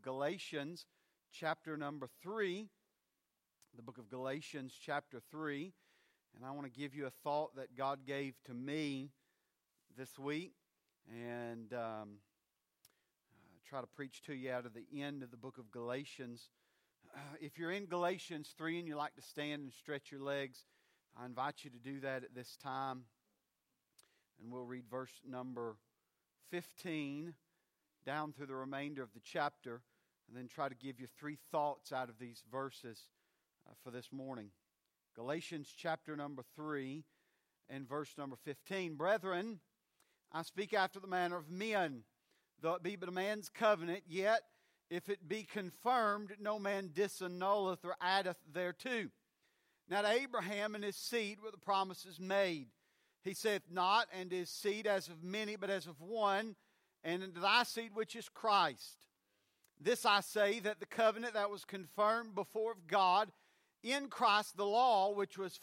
Galatians, chapter number 3. The book of Galatians, chapter 3. And I want to give you a thought that God gave to me this week. And try to preach to you out of the end of the book of Galatians. If you're in Galatians 3 and you like to stand and stretch your legs, I invite you to do that at this time. And we'll read verse number 15 down through the remainder of the chapter, and then try to give you three thoughts out of these verses for this morning. Galatians chapter number 3 and verse number 15. Brethren, I speak after the manner of men, though it be but a man's covenant, yet if it be confirmed, no man disannulleth or addeth thereto. Now to Abraham and his seed were the promises made. He saith not, and his seed as of many, but as of one, and unto thy seed which is Christ. This I say, that the covenant that was confirmed before of God in Christ, the law, which was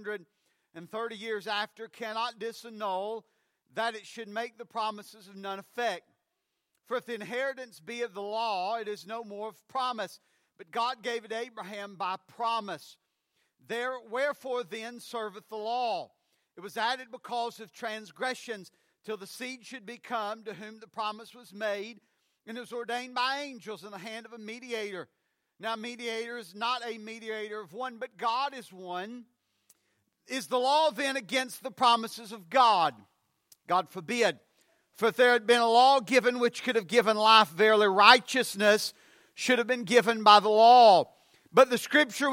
430 years after, cannot disannul, that it should make the promises of none effect. For if the inheritance be of the law, it is no more of promise, but God gave it to Abraham by promise. Wherefore then serveth the law? It was added because of transgressions, till the seed should be come to whom the promise was made, and it was ordained by angels in the hand of a mediator. Now, mediator is not a mediator of one, but God is one. Is the law then against the promises of God? God forbid. For if there had been a law given which could have given life, verily righteousness should have been given by the law. But the Scripture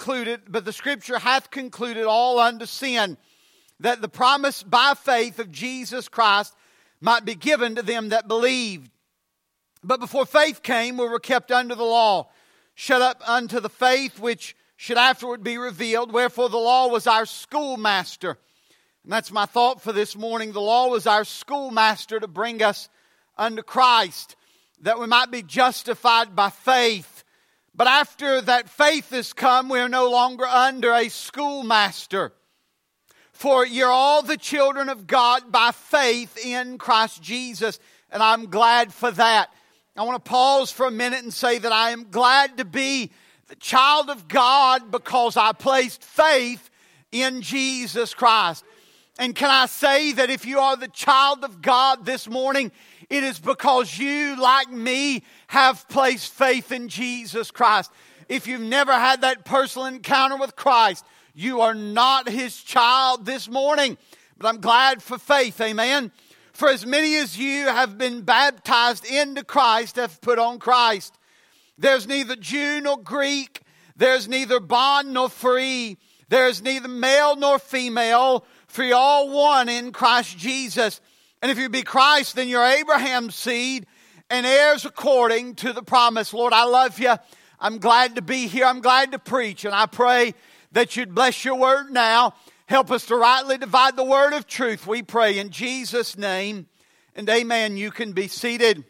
hath concluded all unto sin, that the promise by faith of Jesus Christ might be given to them that believed. But before faith came, we were kept under the law, shut up unto the faith which should afterward be revealed. Wherefore the law was our schoolmaster. And that's my thought for this morning. The law was our schoolmaster to bring us unto Christ, that we might be justified by faith. But after that faith has come, we are no longer under a schoolmaster. For you're all the children of God by faith in Christ Jesus. And I'm glad for that. I want to pause for a minute and say that I am glad to be the child of God because I placed faith in Jesus Christ. And can I say that if you are the child of God this morning, it is because you, like me, have placed faith in Jesus Christ. If you've never had that personal encounter with Christ, you are not His child this morning. But I'm glad for faith, amen. For as many as you have been baptized into Christ have put on Christ. There's neither Jew nor Greek. There's neither bond nor free. There's neither male nor female. For you're all one in Christ Jesus. And if you be Christ, then you're Abraham's seed and heirs according to the promise. Lord, I love you. I'm glad to be here. I'm glad to preach. And I pray that you'd bless your word now. Help us to rightly divide the word of truth, we pray in Jesus' name. And amen. You can be seated.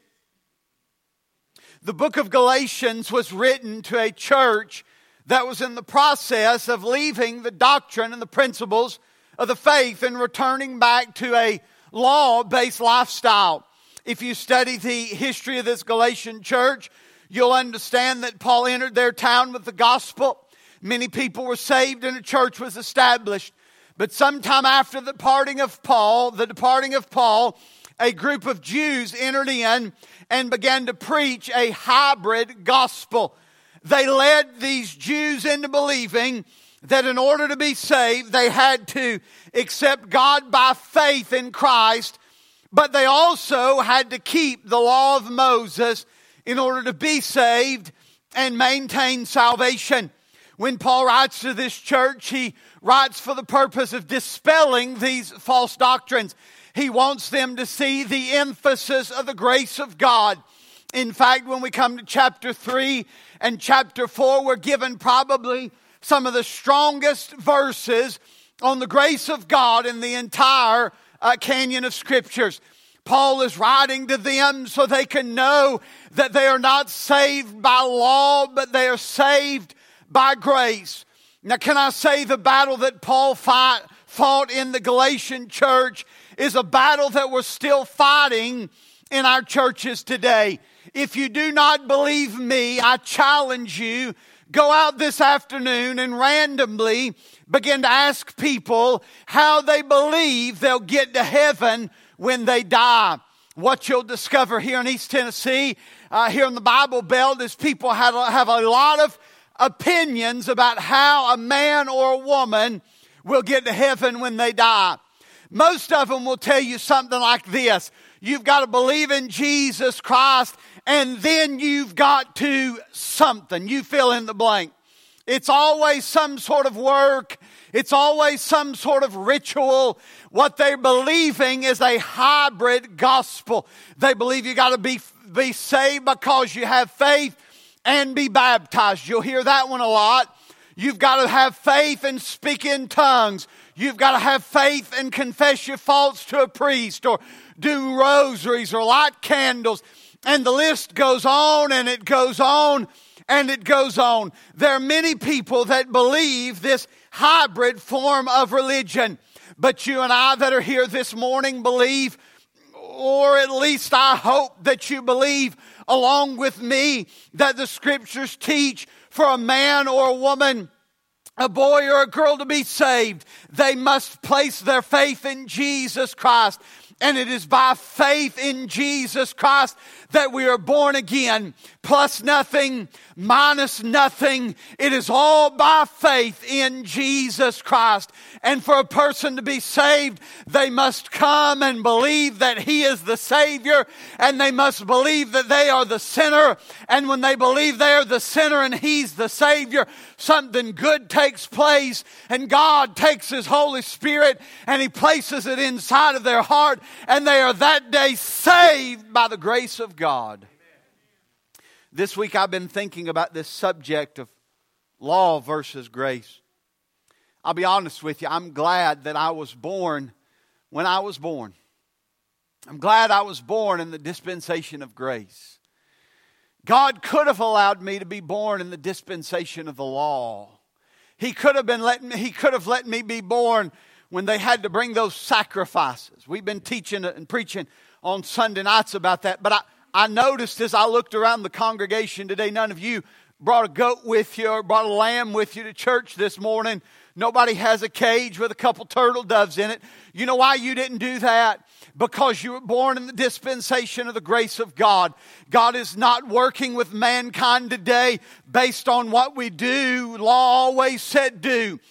The book of Galatians was written to a church that was in the process of leaving the doctrine and the principles of the faith and returning back to a law-based lifestyle. If you study the history of this Galatian church, you'll understand that Paul entered their town with the gospel. Many people were saved and a church was established. But sometime after the departing of Paul, a group of Jews entered in and began to preach a hybrid gospel. They led these Jews into believing that in order to be saved, they had to accept God by faith in Christ, but they also had to keep the law of Moses in order to be saved and maintain salvation. When Paul writes to this church, he writes for the purpose of dispelling these false doctrines. He wants them to see the emphasis of the grace of God. In fact, when we come to chapter 3 and chapter 4, we're given probably some of the strongest verses on the grace of God in the entire canyon of Scriptures. Paul is writing to them so they can know that they are not saved by law, but they are saved by grace. Now, can I say the battle that Paul fought in the Galatian church is a battle that we're still fighting in our churches today. If you do not believe me, I challenge you, go out this afternoon and randomly begin to ask people how they believe they'll get to heaven when they die. What you'll discover here in East Tennessee, here in the Bible Belt, is people have a lot of opinions about how a man or a woman will get to heaven when they die. Most of them will tell you something like this: you've got to believe in Jesus Christ, and then you've got to something. You fill in the blank. It's always some sort of work. It's always some sort of ritual. What they're believing is a hybrid gospel. They believe you got to be saved because you have faith and be baptized. You'll hear that one a lot. You've got to have faith and speak in tongues. You've got to have faith and confess your faults to a priest, or do rosaries, or light candles. And the list goes on and it goes on and it goes on. There are many people that believe this hybrid form of religion. But you and I that are here this morning believe, or at least I hope that you believe along with me, that the Scriptures teach for a man or a woman, a boy or a girl to be saved, they must place their faith in Jesus Christ. And it is by faith in Jesus Christ that we are born again. Plus nothing, minus nothing. It is all by faith in Jesus Christ. And for a person to be saved, they must come and believe that He is the Savior. And they must believe that they are the sinner. And when they believe they are the sinner and He's the Savior, something good takes place. And God takes His Holy Spirit and He places it inside of their heart. And they are that day saved by the grace of God. This week I've been thinking about this subject of law versus grace. I'll be honest with you, I'm glad that I was born when I was born. I'm glad I was born in the dispensation of grace. God could have allowed me to be born in the dispensation of the law. He could have let me be born when they had to bring those sacrifices. We've been teaching and preaching on Sunday nights about that. But I noticed as I looked around the congregation today, none of you brought a goat with you or brought a lamb with you to church this morning. Nobody has a cage with a couple turtle doves in it. You know why you didn't do that? Because you were born in the dispensation of the grace of God. God is not working with mankind today based on what we do. Law always said do.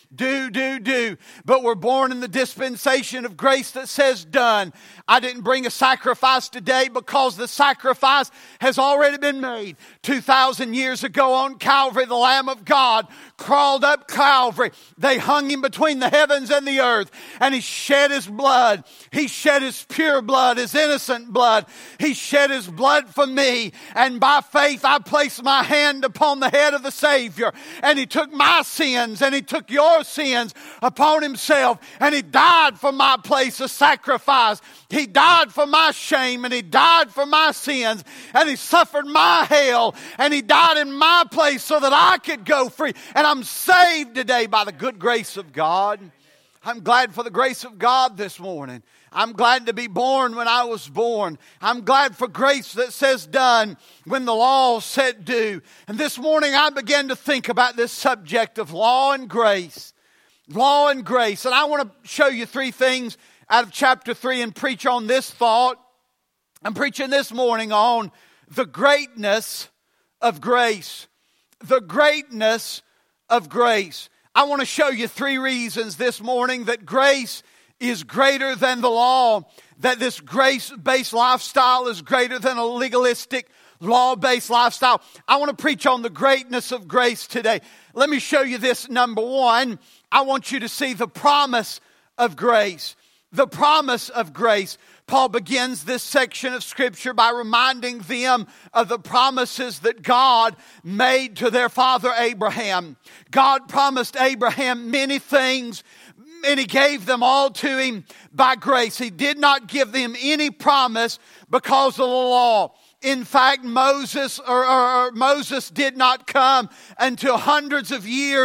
But we're born in the dispensation of grace that says done. I didn't bring a sacrifice today because the sacrifice has already been made. 2,000 years ago on Calvary, the Lamb of God crawled up Calvary. They hung Him between the heavens and the earth, and He shed His blood. He shed His pure blood, His innocent blood. He shed His blood for me, and by faith I placed my hand upon the head of the Savior, and He took my sins and He took your sins upon Himself, and He died for my place, a sacrifice. He died for my shame, and He died for my sins, and He suffered my hell, and He died in my place so that I could go free. And I'm saved today by the good grace of God. I'm glad for the grace of God this morning. I'm glad to be born when I was born. I'm glad for grace that says done when the law said do. And this morning I began to think about this subject of law and grace. Law and grace. And I want to show you three things out of chapter 3 and preach on this thought. I'm preaching this morning on the greatness of grace. The greatness of grace. I want to show you three reasons this morning that grace is greater than the law. That this grace-based lifestyle is greater than a legalistic, law-based lifestyle. I want to preach on the greatness of grace today. Let me show you this. Number one, I want you to see the promise of grace. The promise of grace. Paul begins this section of Scripture by reminding them of the promises that God made to their father Abraham. God promised Abraham many things, and He gave them all to him by grace. He did not give them any promise because of the law. In fact, Moses did not come until hundreds of years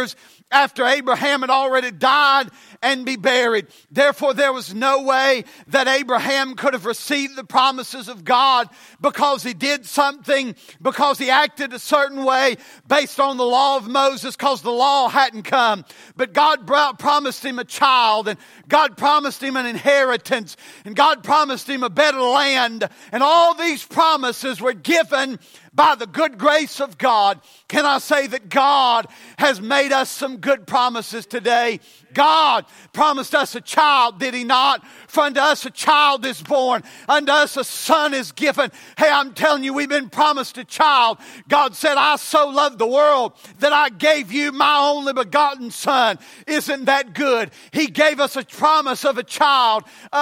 after Abraham had already died and be buried. Therefore, there was no way that Abraham could have received the promises of God because he did something, because he acted a certain way based on the law of Moses, because the law hadn't come. But God promised him a child, and God promised him an inheritance, and God promised him a better land. And all these promises were given by the good grace of God. Can I say that God has made us some good promises today? God promised us a child, did He not? For unto us a child is born, unto us a son is given. Hey, I'm telling you, we've been promised a child. God said, I so loved the world that I gave you my only begotten son. Isn't that good? He gave us a promise of a child,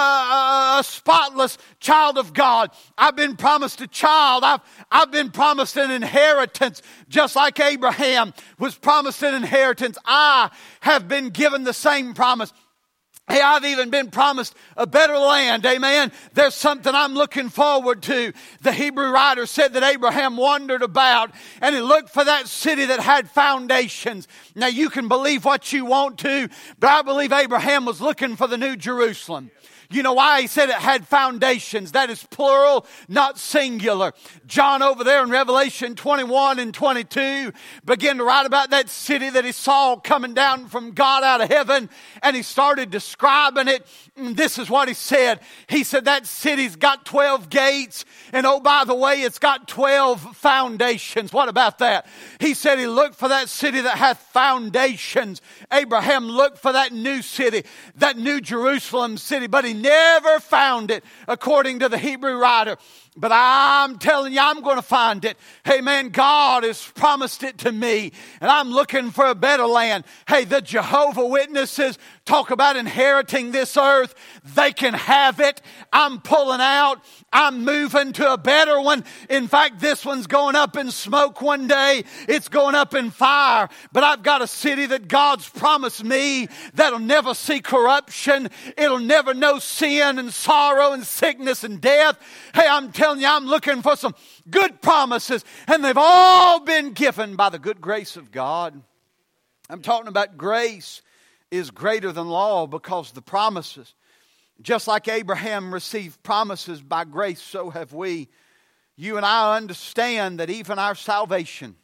a spotless child of God. I've been promised a child. I've been promised an inheritance, just like Abraham was promised an inheritance. I have been given the same promise. Hey, I've even been promised a better land, amen. There's something I'm looking forward to. The Hebrew writer said that Abraham wandered about and he looked for that city that had foundations. Now, you can believe what you want to, but I believe Abraham was looking for the New Jerusalem. You know why he said it had foundations? That is plural, not singular. John over there in Revelation 21 and 22 began to write about that city that he saw coming down from God out of heaven, and he started describing it. And this is what he said. He said that city's got 12 gates, and oh, by the way, it's got 12 foundations. What about that? He said he looked for that city that hath foundations. Abraham looked for that new city, that New Jerusalem city, but he never found it, according to the Hebrew writer. But I'm telling you, I'm going to find it. Hey, man, God has promised it to me, and I'm looking for a better land. Hey, the Jehovah Witnesses talk about inheriting this earth. They can have it. I'm pulling out. I'm moving to a better one. In fact, this one's going up in smoke one day. It's going up in fire. But I've got a city that God's promised me that'll never see corruption. It'll never know sin and sorrow and sickness and death. Hey, I'm telling you, I'm looking for some good promises, and they've all been given by the good grace of God. I'm talking about grace is greater than law, because the promises, just like Abraham received promises by grace, so have we. You and I understand that even our salvation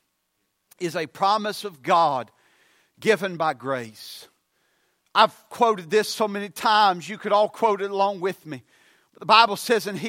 is a promise of God given by grace. I've quoted this so many times, you could all quote it along with me. The Bible says in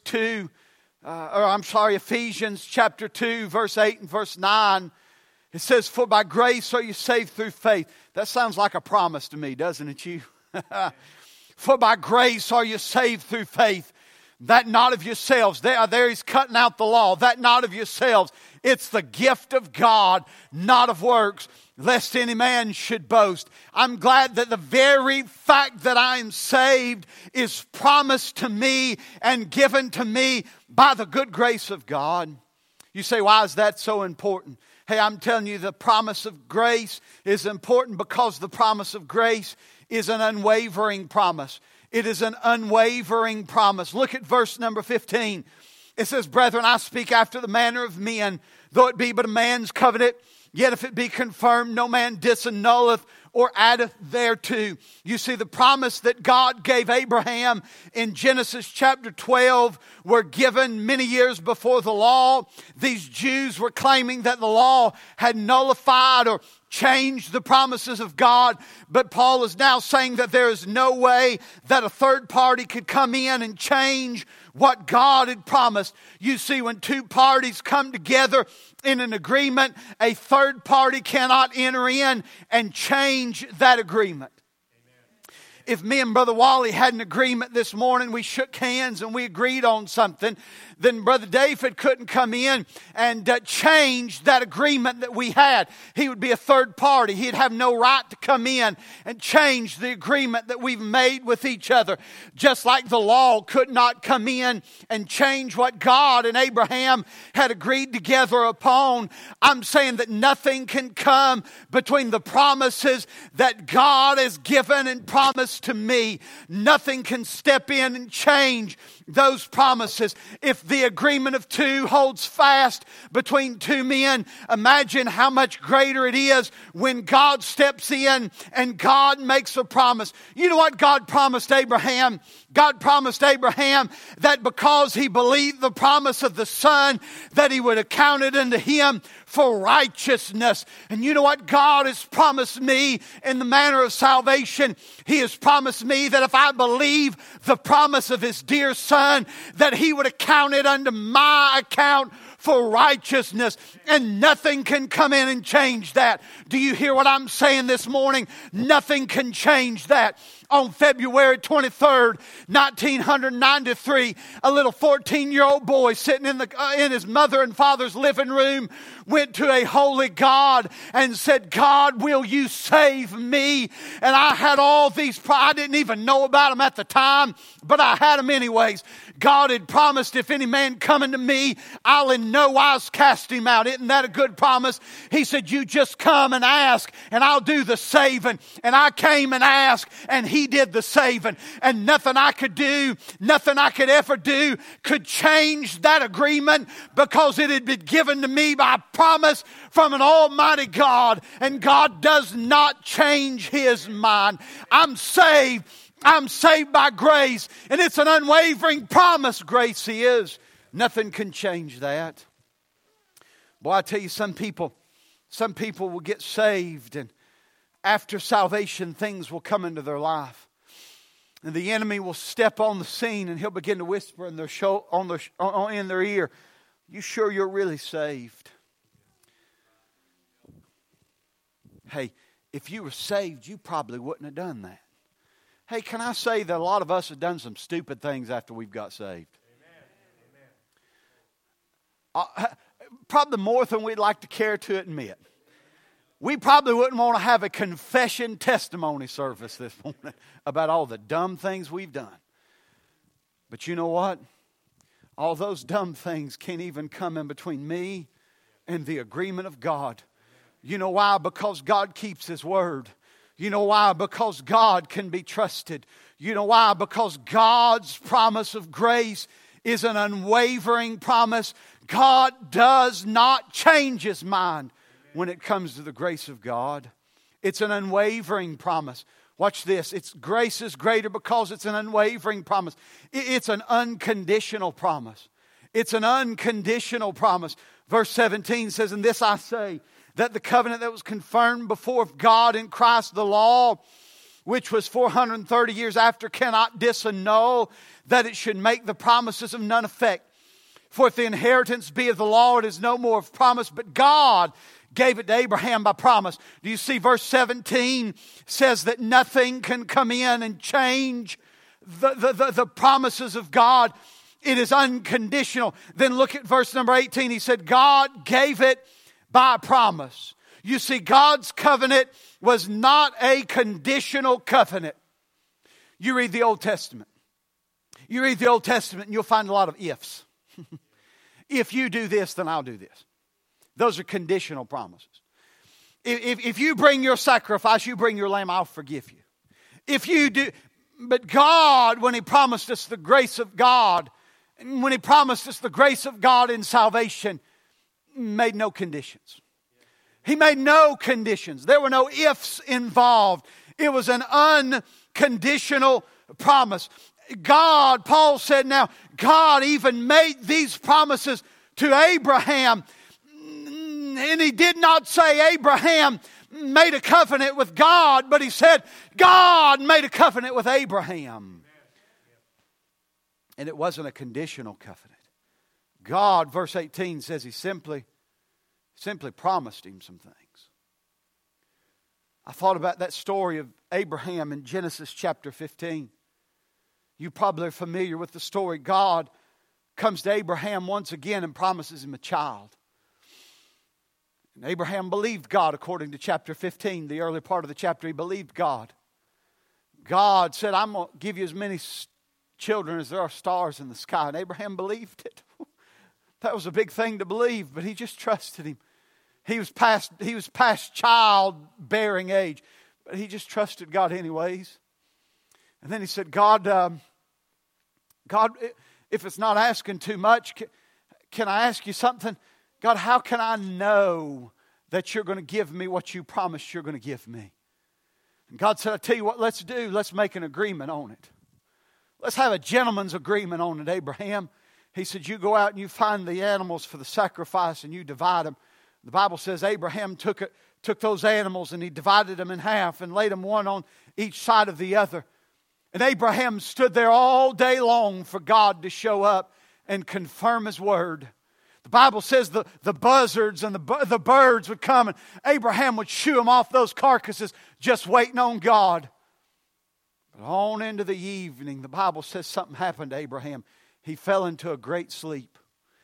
Ephesians chapter 2, verse 8 and verse 9, it says, for by grace are you saved through faith. That sounds like a promise to me, doesn't it, you? For by grace are you saved through faith, that not of yourselves. There he's cutting out the law. That not of yourselves. It's the gift of God, not of works, lest any man should boast. I'm glad that the very fact that I am saved is promised to me and given to me by the good grace of God. You say, why is that so important? Hey, I'm telling you, the promise of grace is important because the promise of grace is an unwavering promise. It is an unwavering promise. Look at verse number 15. It says, brethren, I speak after the manner of men, though it be but a man's covenant, yet if it be confirmed, no man disannulleth or addeth thereto. You see, the promise that God gave Abraham in Genesis chapter 12 were given many years before the law. These Jews were claiming that the law had nullified or changed the promises of God. But Paul is now saying that there is no way that a third party could come in and change what God had promised. You see, when two parties come together in an agreement, a third party cannot enter in and change that agreement. If me and Brother Wally had an agreement this morning, we shook hands and we agreed on something, then Brother David couldn't come in and change that agreement that we had. He would be a third party. He'd have no right to come in and change the agreement that we've made with each other. Just like the law could not come in and change what God and Abraham had agreed together upon. I'm saying that nothing can come between the promises that God has given and promised promise to me, nothing can step in and change those promises. If the agreement of two holds fast between two men, imagine how much greater it is when God steps in and God makes a promise. You know what God promised Abraham? God promised Abraham that because he believed the promise of the Son, that he would account it unto him for righteousness. And you know what God has promised me in the manner of salvation? He has promised me that if I believe the promise of His dear Son, that He would account it unto my account for righteousness, and nothing can come in and change that. Do you hear what I'm saying this morning? Nothing can change that. On February 23rd, 1993, a little 14-year-old boy sitting in his mother and father's living room went to a holy God and said, God, will you save me? And I had all these, I didn't even know about them at the time, but I had them anyways. God had promised, if any man coming to me, I'll in no wise cast him out. Isn't that a good promise? He said, you just come and ask and I'll do the saving. And I came and asked and He did the saving. And nothing I could do, nothing I could ever do could change that agreement, because it had been given to me by promise from an almighty God. And God does not change His mind. I'm saved. I'm saved by grace, and it's an unwavering promise. Grace is. Nothing can change that. Boy, I tell you, some people will get saved, and after salvation, things will come into their life. And the enemy will step on the scene, and he'll begin to whisper in their ear, you sure you're really saved? Hey, if you were saved, you probably wouldn't have done that. Hey, can I say that a lot of us have done some stupid things after we've got saved? Probably more than we'd like to care to admit. We probably wouldn't want to have a confession testimony service this morning about all the dumb things we've done. But you know what? All those dumb things can't even come in between me and the agreement of God. You know why? Because God keeps His word. You know why? Because God can be trusted. You know why? Because God's promise of grace is an unwavering promise. God does not change His mind when it comes to the grace of God. It's an unwavering promise. Watch this. Grace is greater because it's an unwavering promise. It's an unconditional promise. It's an unconditional promise. Verse 17 says, "And this I say, that the covenant that was confirmed before God in Christ the law, which was 430 years after, cannot disannul, that it should make the promises of none effect. For if the inheritance be of the law, it is no more of promise, but God gave it to Abraham by promise." Do you see verse 17 says that nothing can come in and change the promises of God. It is unconditional. Then look at verse number 18. He said, God gave it by promise. You see, God's covenant was not a conditional covenant. You read the Old Testament. You read the Old Testament and you'll find a lot of ifs. If you do this, then I'll do this. Those are conditional promises. If you bring your sacrifice, you bring your lamb, I'll forgive you. If you do, but God, when He promised us the grace of God, when He promised us the grace of God in salvation, made no conditions. He made no conditions. There were no ifs involved. It was an unconditional promise. God, Paul said now, God even made these promises to Abraham. And He did not say Abraham made a covenant with God, but He said God made a covenant with Abraham. And it wasn't a conditional covenant. God, verse 18 says He simply promised him some things. I thought about that story of Abraham in Genesis chapter 15. You probably are familiar with the story. God comes to Abraham once again and promises him a child. And Abraham believed God according to chapter 15. The early part of the chapter, he believed God. God said, I'm going to give you as many children as there are stars in the sky. And Abraham believed it. That was a big thing to believe, but he just trusted Him. He was past childbearing age, but he just trusted God anyways. And then he said, God, if it's not asking too much, can I ask you something? God, how can I know that you're going to give me what you promised you're going to give me? And God said, I tell you what, let's do. Let's make an agreement on it. Let's have a gentleman's agreement on it, Abraham. He said, you go out and you find the animals for the sacrifice and you divide them. The Bible says Abraham took those animals and he divided them in half and laid them one on each side of the other. And Abraham stood there all day long for God to show up and confirm His word. The Bible says the buzzards and the birds would come and Abraham would shoo them off those carcasses just waiting on God. But on into the evening, the Bible says something happened to Abraham. He fell into a great sleep.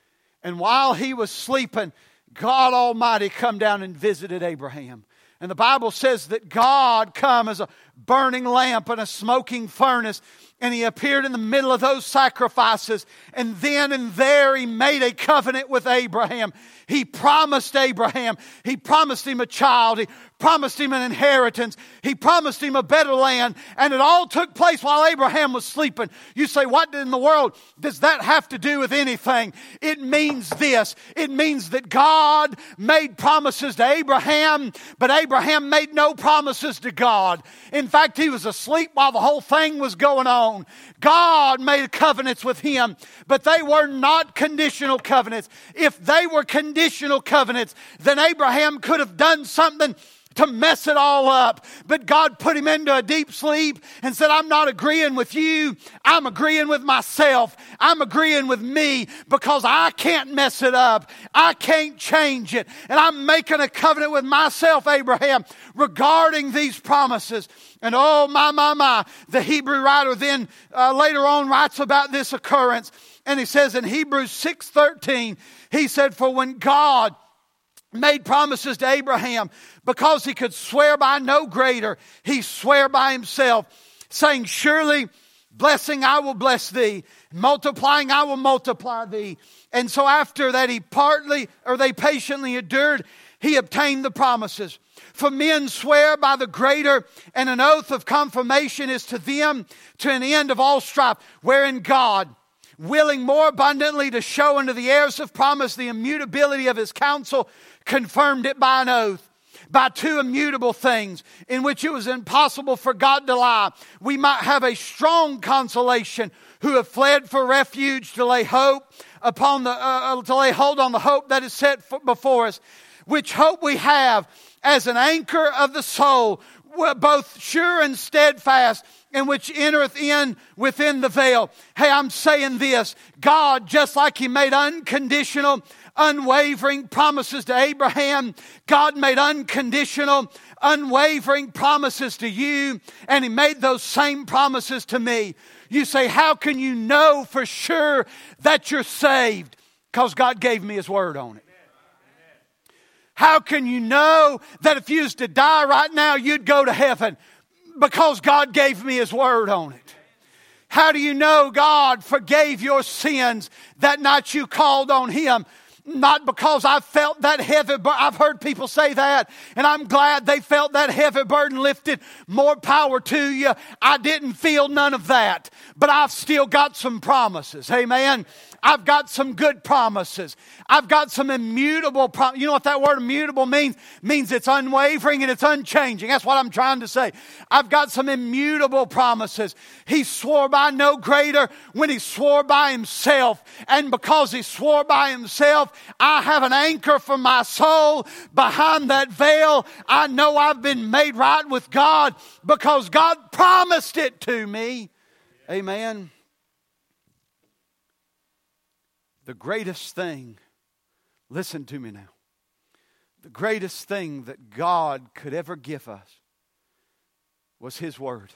And while he was sleeping, God Almighty come down and visited Abraham. And the Bible says that God come as a burning lamp and a smoking furnace. And He appeared in the middle of those sacrifices. And then and there He made a covenant with Abraham. He promised Abraham. He promised him a child. He promised him an inheritance. He promised him a better land. And it all took place while Abraham was sleeping. You say, what in the world does that have to do with anything? It means this. It means that God made promises to Abraham, but Abraham made no promises to God. In fact, he was asleep while the whole thing was going on. God made covenants with him, but they were not conditional covenants. If they were conditional covenants, then Abraham could have done something to mess it all up. But God put him into a deep sleep and said, I'm not agreeing with you. I'm agreeing with myself. I'm agreeing with me because I can't mess it up. I can't change it. And I'm making a covenant with myself, Abraham, regarding these promises. And oh, my. The Hebrew writer then later on writes about this occurrence. And he says in Hebrews 6:13, he said, for when God made promises to Abraham, because He could swear by no greater, He swore by Himself, saying, surely blessing I will bless thee, multiplying I will multiply thee. And so after that they patiently endured, he obtained the promises. For men swear by the greater, and an oath of confirmation is to them to an end of all strife, wherein God, willing more abundantly to show unto the heirs of promise the immutability of His counsel, confirmed it by an oath, by two immutable things, in which it was impossible for God to lie. We might have a strong consolation, who have fled for refuge to lay hold on the hope that is set before us, which hope we have as an anchor of the soul, both sure and steadfast, and which entereth in within the veil. Hey, I'm saying this. God, just like He made unconditional, unwavering promises to Abraham, God made unconditional, unwavering promises to you, and He made those same promises to me. You say, how can you know for sure that you're saved? Because God gave me His word on it. How can you know that if you was to die right now, you'd go to heaven? Because God gave me His word on it. How do you know God forgave your sins that night you called on Him? Not because I felt that heavy burden. I've heard people say that, and I'm glad they felt that heavy burden lifted. More power to you. I didn't feel none of that, but I've still got some promises. Amen. I've got some good promises. I've got some immutable promises. You know what that word immutable means? It means it's unwavering and it's unchanging. That's what I'm trying to say. I've got some immutable promises. He swore by no greater when He swore by Himself. And because He swore by Himself, I have an anchor for my soul behind that veil. I know I've been made right with God because God promised it to me. Amen. The greatest thing, listen to me now, the greatest thing that God could ever give us was His word.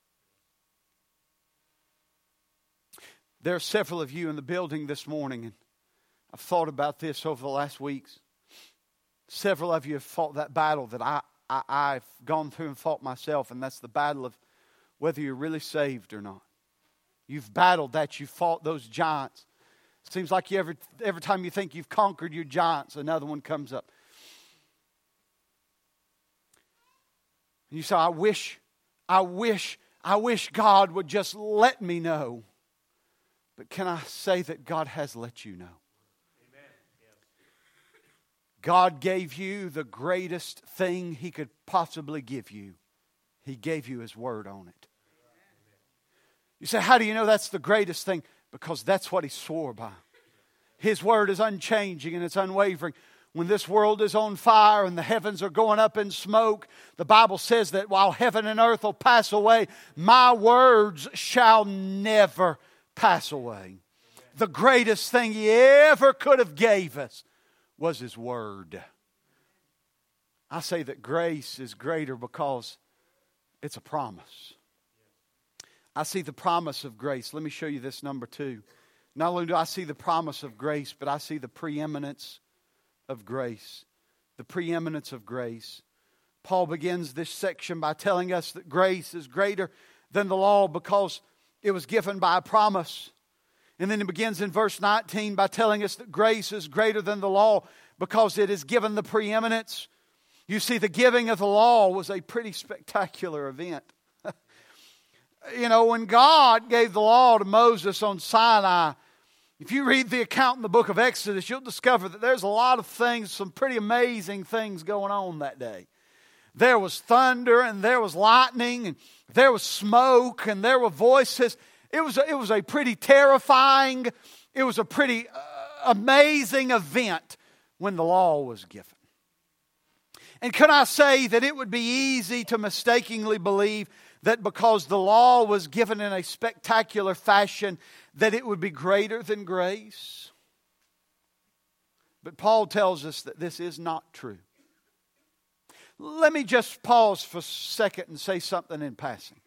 There are several of you in the building this morning, and I've thought about this over the last weeks. Several of you have fought that battle that I've gone through and fought myself, and that's the battle of whether you're really saved or not. You've battled that. You've fought those giants. Seems like every time you think you've conquered your giants, another one comes up. And you say, I wish I wish God would just let me know. But can I say that God has let you know? Amen. Yes. God gave you the greatest thing He could possibly give you. He gave you His Word on it. You say, how do you know that's the greatest thing? Because that's what He swore by. His Word is unchanging and it's unwavering. When this world is on fire and the heavens are going up in smoke, the Bible says that while heaven and earth will pass away, my words shall never pass away. The greatest thing He ever could have gave us was His Word. I say that grace is greater because it's a promise. I see the promise of grace. Let me show you this number 2. Not only do I see the promise of grace, but I see the preeminence of grace. The preeminence of grace. Paul begins this section by telling us that grace is greater than the law because it was given by a promise. And then he begins in verse 19 by telling us that grace is greater than the law because it is given the preeminence. You see, the giving of the law was a pretty spectacular event. When God gave the law to Moses on Sinai, if you read the account in the book of Exodus, you'll discover that there's a lot of things, some pretty amazing things going on that day. There was thunder and there was lightning and there was smoke and there were voices. It was a pretty terrifying, it was a pretty amazing event when the law was given. And can I say that it would be easy to mistakenly believe that because the law was given in a spectacular fashion, that it would be greater than grace? But Paul tells us that this is not true. Let me just pause for a second and say something in passing.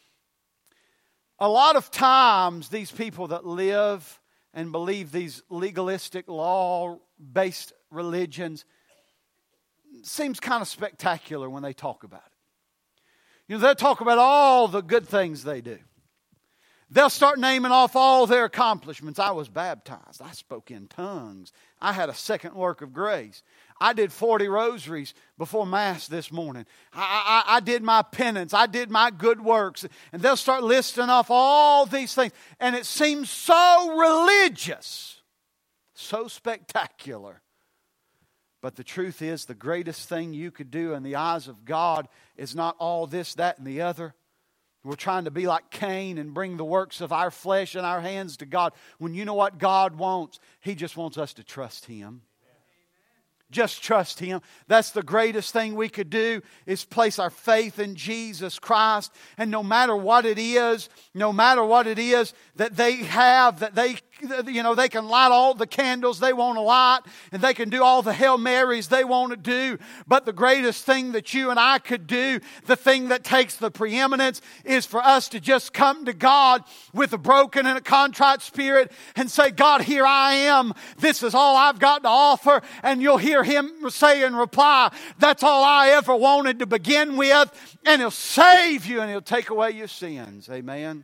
A lot of times, these people that live and believe these legalistic, law-based religions seems kind of spectacular when they talk about it. They'll talk about all the good things they do. They'll start naming off all their accomplishments. I was baptized. I spoke in tongues. I had a second work of grace. I did 40 rosaries before Mass this morning. I did my penance. I did my good works. And they'll start listing off all these things. And it seems so religious, so spectacular. But the truth is, the greatest thing you could do in the eyes of God is not all this, that, and the other. We're trying to be like Cain and bring the works of our flesh and our hands to God. When you know what God wants, He just wants us to trust Him. Just trust Him. That's the greatest thing we could do, is place our faith in Jesus Christ. And no matter what it is that they have, that they can light all the candles they want to light, and they can do all the Hail Marys they want to do. But the greatest thing that you and I could do, the thing that takes the preeminence, is for us to just come to God with a broken and a contrite spirit and say, God, here I am. This is all I've got to offer. And you'll hear Him say in reply, that's all I ever wanted to begin with. And He'll save you and He'll take away your sins. Amen.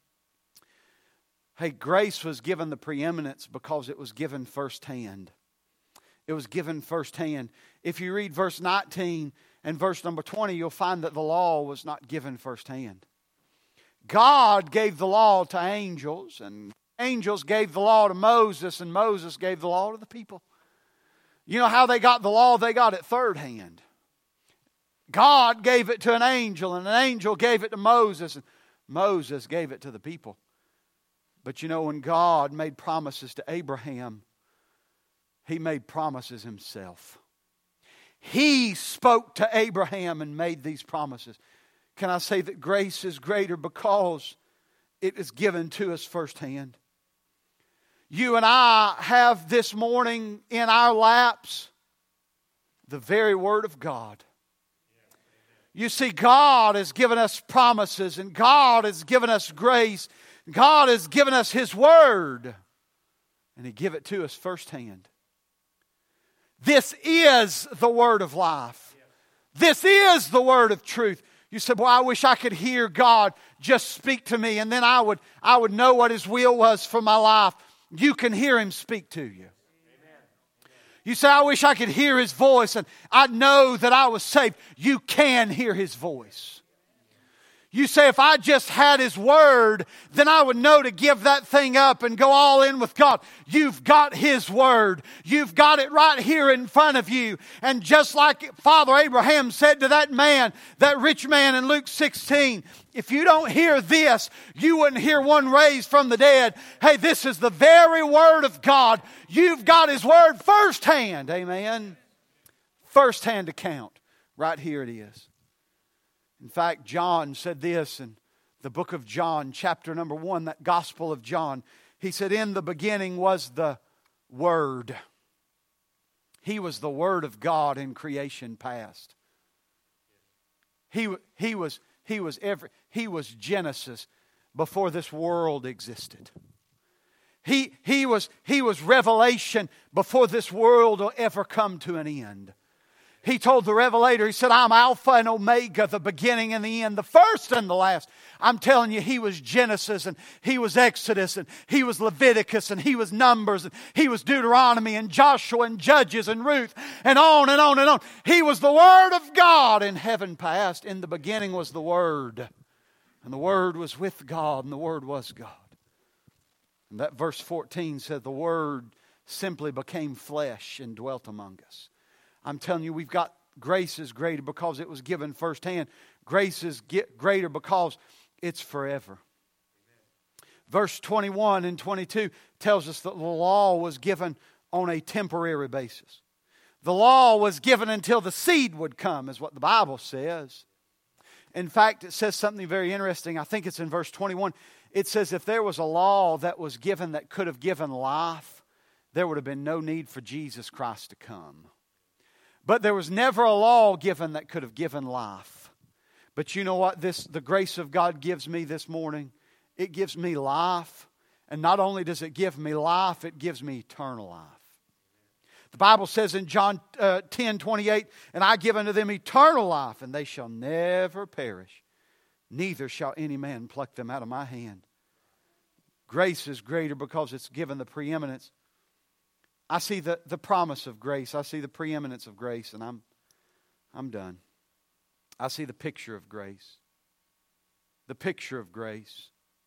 Hey, grace was given the preeminence because it was given firsthand. It was given firsthand. If you read verse 19 and verse number 20, you'll find that the law was not given firsthand. God gave the law to angels, and angels gave the law to Moses, and Moses gave the law to the people. You know how they got the law? They got it third hand. God gave it to an angel, and an angel gave it to Moses, and Moses gave it to the people. But when God made promises to Abraham, He made promises Himself. He spoke to Abraham and made these promises. Can I say that grace is greater because it is given to us firsthand? You and I have this morning in our laps the very Word of God. You see, God has given us promises, and God has given us grace. God has given us His Word, and He gave it to us firsthand. This is the Word of life. This is the Word of truth. You said, "Boy, I wish I could hear God just speak to me, and then I would know what His will was for my life." You can hear Him speak to you. You say, "I wish I could hear His voice and I'd know that I was saved." You can hear His voice. You say, if I just had His Word, then I would know to give that thing up and go all in with God. You've got His Word. You've got it right here in front of you. And just like Father Abraham said to that man, that rich man in Luke 16, if you don't hear this, you wouldn't hear one raised from the dead. Hey, this is the very Word of God. You've got His Word firsthand. Amen. Firsthand account. Right here it is. In fact, John said this in the book of John, chapter number 1, that Gospel of John. He said, in the beginning was the Word. He was the Word of God in creation past. He was Genesis before this world existed. He was Revelation before this world will ever come to an end. He told the Revelator, He said, I'm Alpha and Omega, the beginning and the end, the first and the last. I'm telling you, He was Genesis, and He was Exodus, and He was Leviticus, and He was Numbers, and He was Deuteronomy, and Joshua, and Judges, and Ruth, and on and on and on. He was the Word of God in heaven past. In the beginning was the Word, and the Word was with God, and the Word was God. And that verse 14 said, the Word simply became flesh and dwelt among us. I'm telling you, we've got grace is greater because it was given firsthand. Grace is greater because it's forever. Verse 21 and 22 tells us that the law was given on a temporary basis. The law was given until the seed would come, is what the Bible says. In fact, it says something very interesting. I think it's in verse 21. It says if there was a law that was given that could have given life, there would have been no need for Jesus Christ to come. But there was never a law given that could have given life. But you know what the grace of God gives me this morning? It gives me life. And not only does it give me life, it gives me eternal life. The Bible says in John 10:28, and I give unto them eternal life, and they shall never perish. Neither shall any man pluck them out of my hand. Grace is greater because it's given the preeminence. I see the promise of grace. I see the preeminence of grace, and I'm done. I see the picture of grace. The picture of grace.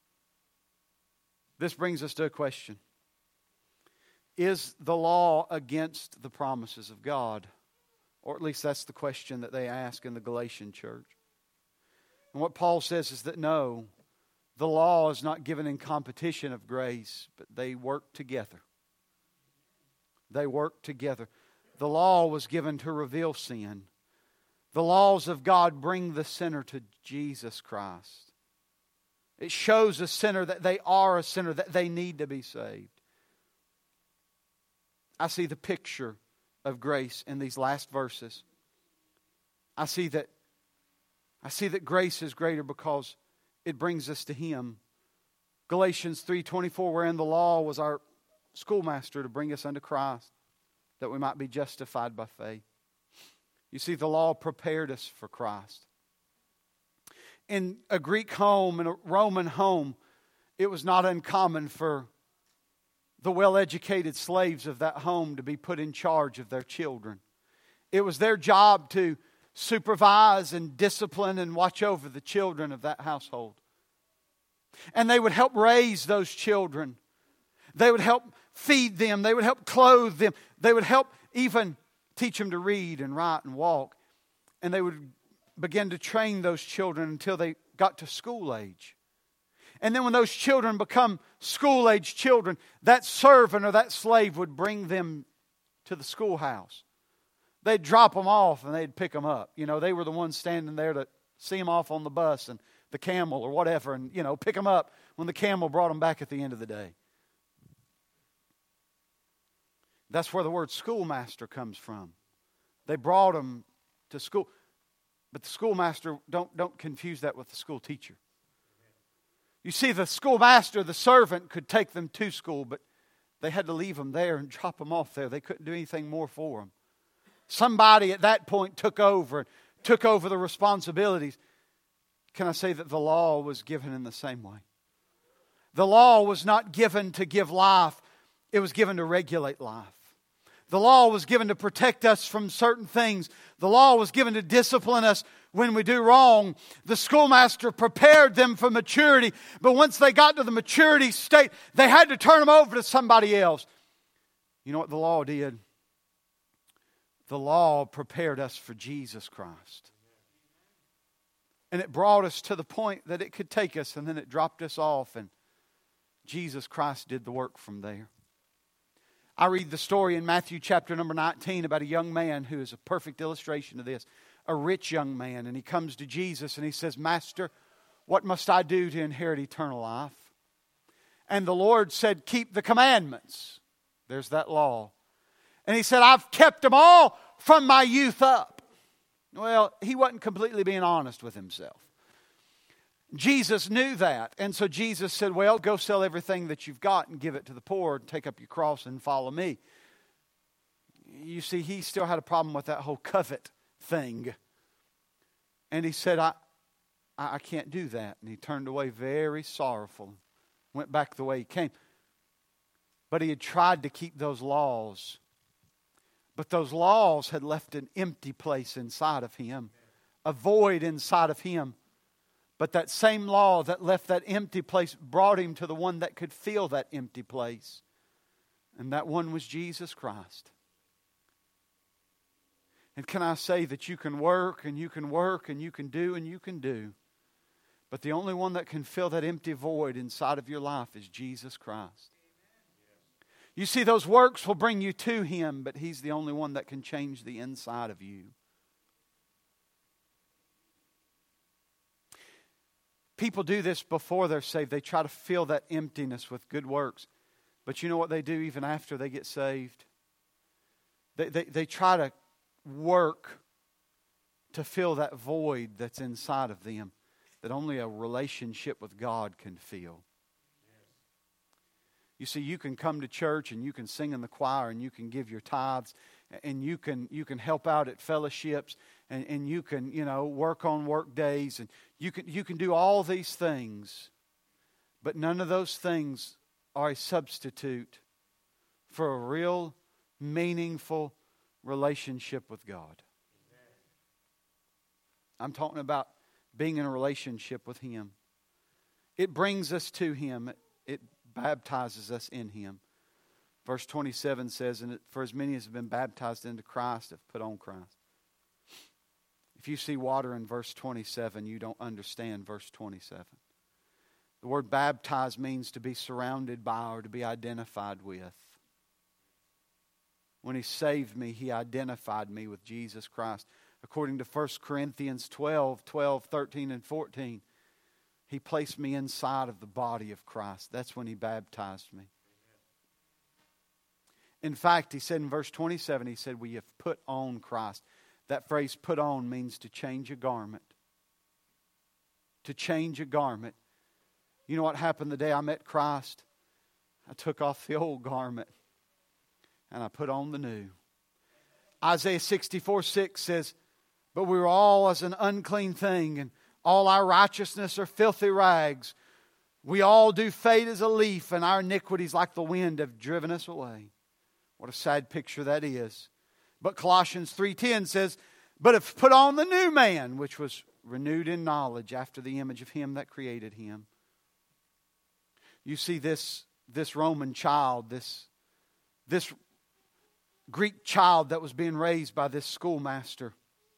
This brings us to a question. Is the law against the promises of God? Or at least that's the question that they ask in the Galatian church. And what Paul says is that no, the law is not given in competition of grace, but they work together. They work together. The law was given to reveal sin. The laws of God bring the sinner to Jesus Christ. It shows a sinner that they are a sinner, that they need to be saved. I see the picture of grace in these last verses. I see that grace is greater because it brings us to Him. Galatians 3:24, wherein the law was our schoolmaster to bring us unto Christ, that we might be justified by faith. You see, the law prepared us for Christ. In a Greek home, in a Roman home, it was not uncommon for the well-educated slaves of that home to be put in charge of their children. It was their job to supervise and discipline and watch over the children of that household. And they would help raise those children. They would help feed them. They would help clothe them. They would help even teach them to read and write and walk. And they would begin to train those children until they got to school age. And then when those children become school-age children, that servant or that slave would bring them to the schoolhouse. They'd drop them off and they'd pick them up. You know, they were the ones standing there to see them off on the bus and the camel or whatever, and, you know, pick them up when the camel brought them back at the end of the day. That's where the word schoolmaster comes from. They brought them to school. But the schoolmaster, don't confuse that with the school teacher. You see, the schoolmaster, the servant, could take them to school, but they had to leave them there and drop them off there. They couldn't do anything more for them. Somebody at that point took over the responsibilities. Can I say that the law was given in the same way? The law was not given to give life. It was given to regulate life. The law was given to protect us from certain things. The law was given to discipline us when we do wrong. The schoolmaster prepared them for maturity, but once they got to the maturity state, they had to turn them over to somebody else. You know what the law did? The law prepared us for Jesus Christ. And it brought us to the point that it could take us, and then it dropped us off, and Jesus Christ did the work from there. I read the story in Matthew chapter number 19 about a young man who is a perfect illustration of this. A rich young man, and he comes to Jesus and he says, Master, what must I do to inherit eternal life? And the Lord said, keep the commandments. There's that law. And he said, I've kept them all from my youth up. Well, he wasn't completely being honest with himself. Jesus knew that. And so Jesus said, well, go sell everything that you've got and give it to the poor. Take up your cross and follow me. You see, he still had a problem with that whole covet thing. And he said, I can't do that. And he turned away very sorrowful. Went back the way he came. But he had tried to keep those laws. But those laws had left an empty place inside of him. A void inside of him. But that same law that left that empty place brought him to the one that could fill that empty place. And that one was Jesus Christ. And can I say that you can work and you can work and you can do and you can do. But the only one that can fill that empty void inside of your life is Jesus Christ. You see, those works will bring you to Him, but He's the only one that can change the inside of you. People do this before they're saved. They try to fill that emptiness with good works. But you know what they do even after they get saved? They try to work to fill that void that's inside of them that only a relationship with God can fill. You see, you can come to church and you can sing in the choir and you can give your tithes and you can help out at fellowships and you can, work on work days and you can do all these things. But none of those things are a substitute for a real, meaningful relationship with God. I'm talking about being in a relationship with Him. It brings us to Him. It baptizes us in Him. Verse 27 says, and for as many as have been baptized into Christ have put on Christ. If you see water in verse 27, you don't understand verse 27. The word baptize means to be surrounded by or to be identified with. When He saved me, He identified me with Jesus Christ. According to 1 Corinthians 12, 13, and 14, He placed me inside of the body of Christ. That's when He baptized me. In fact, He said in verse 27, He said, we have put on Christ. That phrase, put on, means to change a garment. To change a garment. You know what happened the day I met Christ? I took off the old garment and I put on the new. Isaiah 64:6 says, but we were all as an unclean thing, and all our righteousness are filthy rags. We all do fade as a leaf, and our iniquities like the wind have driven us away. What a sad picture that is. But Colossians 3:10 says, but have put on the new man, which was renewed in knowledge after the image of Him that created him. You see, this Roman child, this Greek child that was being raised by this schoolmaster,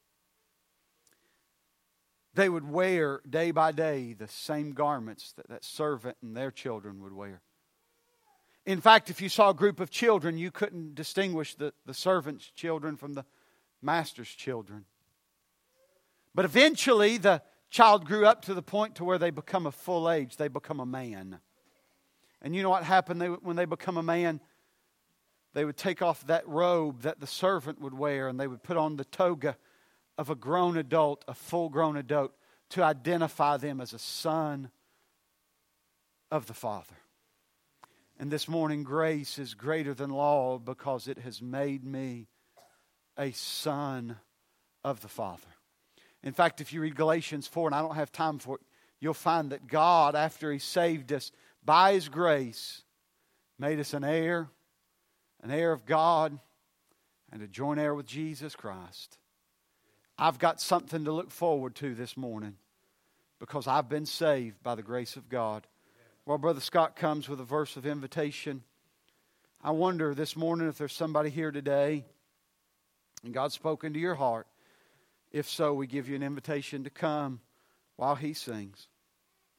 they would wear day by day the same garments that servant and their children would wear. In fact, if you saw a group of children, you couldn't distinguish the servant's children from the master's children. But eventually, the child grew up to the point to where they become a full age. They become a man. And you know what happened when they become a man? They would take off that robe that the servant would wear, and they would put on the toga of a grown adult, a full-grown adult, to identify them as a son of the Father. And this morning, grace is greater than law because it has made me a son of the Father. In fact, if you read Galatians 4, and I don't have time for it, you'll find that God, after He saved us by His grace, made us an heir of God, and to join heir with Jesus Christ. I've got something to look forward to this morning because I've been saved by the grace of God. Well, Brother Scott comes with a verse of invitation. I wonder this morning if there's somebody here today and God's spoken to your heart. If so, we give you an invitation to come while he sings.